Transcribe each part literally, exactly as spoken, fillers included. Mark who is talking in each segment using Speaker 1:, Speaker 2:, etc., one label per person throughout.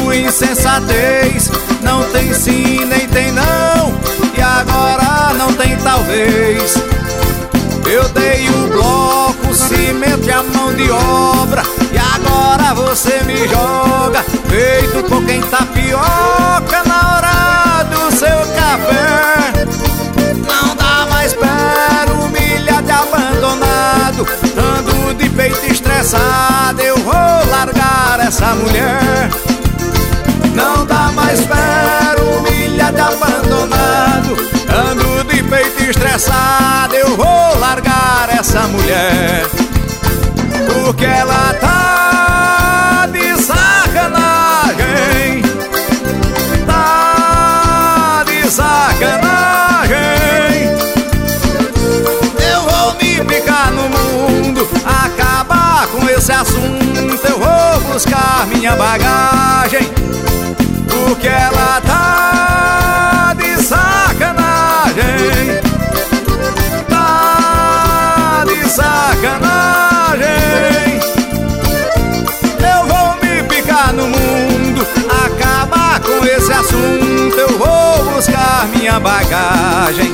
Speaker 1: tua insensatez. Não tem sim, nem tem não, e agora não tem talvez. Eu dei o bloco, o cimento e a mão de obra, e agora você me joga feito coco em tapioca na hora do seu café. Não dá mais pé, humilhado e abandonado, ando de peito estressado, eu vou largar essa mulher. Não dá mais pé, humilhado e abandonado, ando de peito estressado, eu vou largar essa mulher. Porque ela tá de sacanagem, tá de sacanagem. Eu vou me picar no mundo, acabar com esse assunto, eu vou buscar minha bagagem. Porque ela tá de sacanagem, tá de sacanagem. Eu vou me picar no mundo, acabar com esse assunto, eu vou buscar minha bagagem.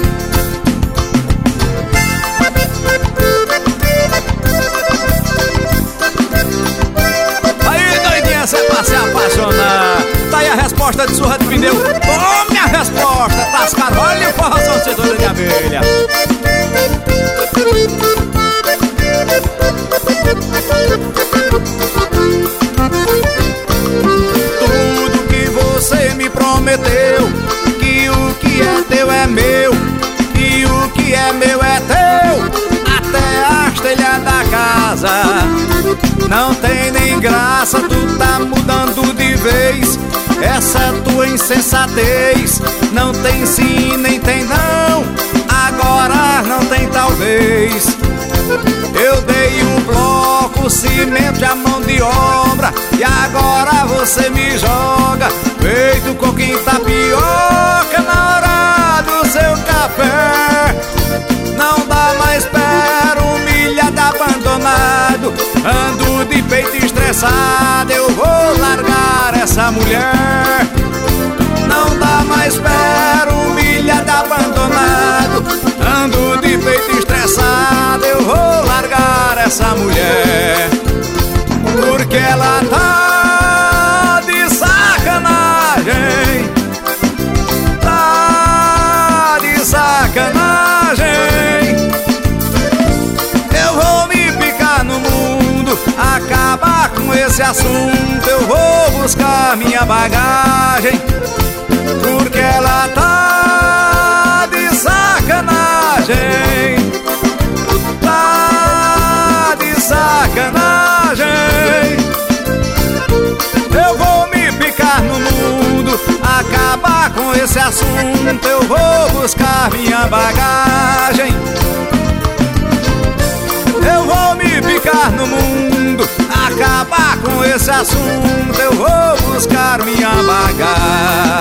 Speaker 1: Aí, doidinha, cê pra se apaixonar. Tá aí a resposta de surra de pneu. Tome a resposta, Tascarolho e forrozão cenoura de abelha. Tudo que você me prometeu, que o que é teu é meu, e o que é meu é teu, até as telhas da casa. Não tem nem graça, tu tá mudando de vez. Essa tua insensatez, não tem sim, nem tem não, agora não tem talvez. Eu dei um bloco, o cimento e a mão de obra, e agora você me joga feito coco em tapioca na hora do seu café. Não dá mais pé, humilhado, abandonado, ando de peito estressado, eu vou largar essa mulher. Não dá mais pé, humilhado, abandonado, ando de peito estressado, eu vou largar essa mulher. Porque ela tá de sacanagem, tá de sacanagem. Eu vou me picar no mundo, acabar com esse assunto, eu vou buscar minha bagagem. Porque ela tá de sacanagem, tá de sacanagem. Eu vou me picar no mundo, acabar com esse assunto, eu vou buscar minha bagagem. Eu vou me picar no mundo, acabar com esse assunto, eu vou buscar minha bagagem.